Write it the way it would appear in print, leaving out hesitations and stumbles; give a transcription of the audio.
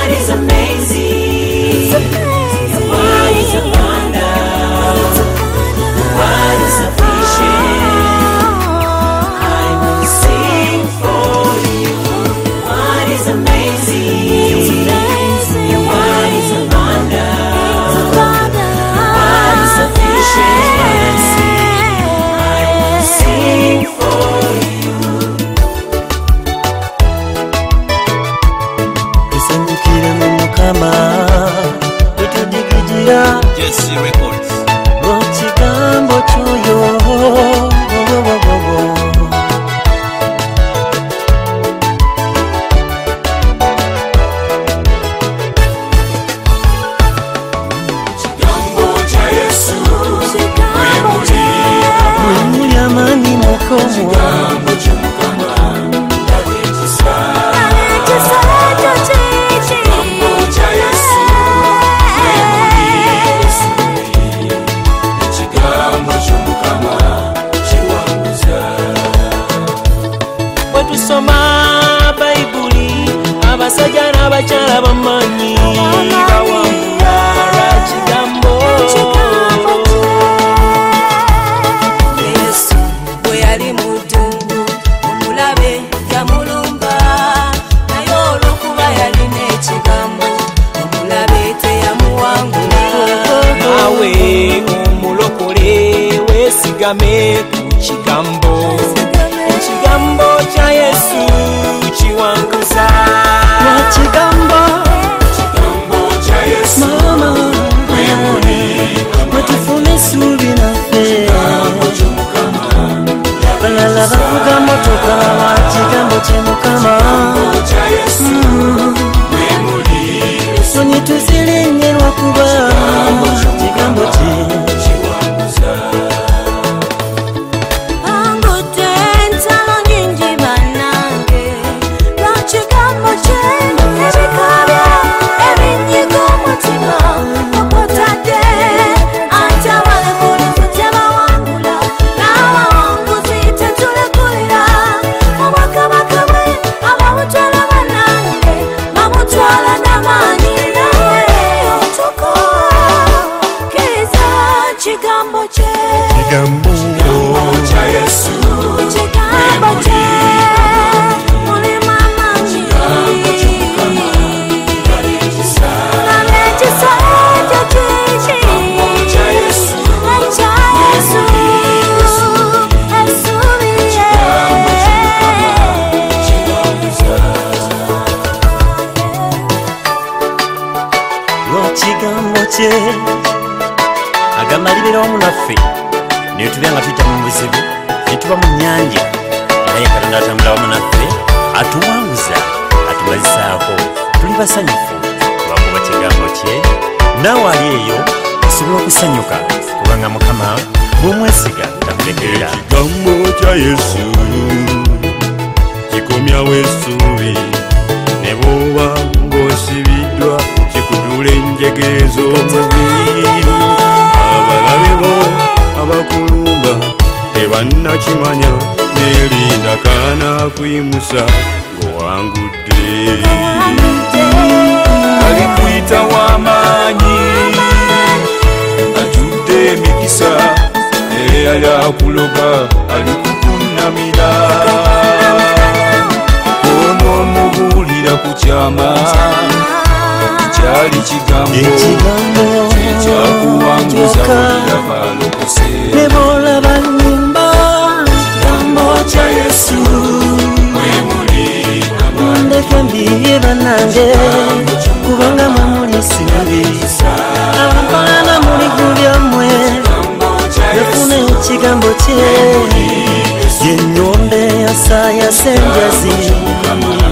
word is amazing. Your word is a wonder. Your word is sufficient. I will sing for you. Your word is amazing. Your word is a wonder. Your word is sufficient. I will sing for you. Kusanyukira mu Mukama tutudigidia Jesse Records. Kigambo ky'oyo mwemuli amaanyi mukomwa Soma Baibuli abasajja n'abakyala bamanyi bawangula kigambo. Yesu bwe yali mu ddungu omulabe yamulumba naye olw'okuba yalina ekigambo omulabe teyamuwangula. Naawe omulokole weesigame ku kigambo. Ekigambo kya Yesu kiwanguza. Kigambo kya Yesu mama mwetufuna essuubi naffe balala bavuga motoka wa kigambo kye Mukama sonyi tuzirinye lwakuba kigambo kye agamalibira wamu naffe ne tubeera nga tujja mu buzibu ne tuba mu nnyanja era ye Katonda atambula wamu naffe atuwanguza atumazisaako tuli basanyufu lwakuba kigambo kye naawe ali eyo osobola okusanyuka kubanga Mukama bw'omwesiga takulekerera. Ekigambo kya Yesu kikomyawo essuubi ne bw'oba ng'osibiddwa kikudula enjegere z'omubiri. Abalabe bo abakulumba tebannakimanya neerinda kaana kuyimusa ng'owangudde. Alikuyita w'amaanyi ajudde emikisa naye yali akuloga alikukunamira. Onoomubuulira ku kyama kyali kigambo ekyakuwanguza buli abalokose. ne bw'olaba nnyimba kigambo kya Yesu mundeke mbiye bannange kubanga mwe muli essuubi abakolana muli gulyammwe yafuna ekigambo kye yennyonde yasaayasa enjazi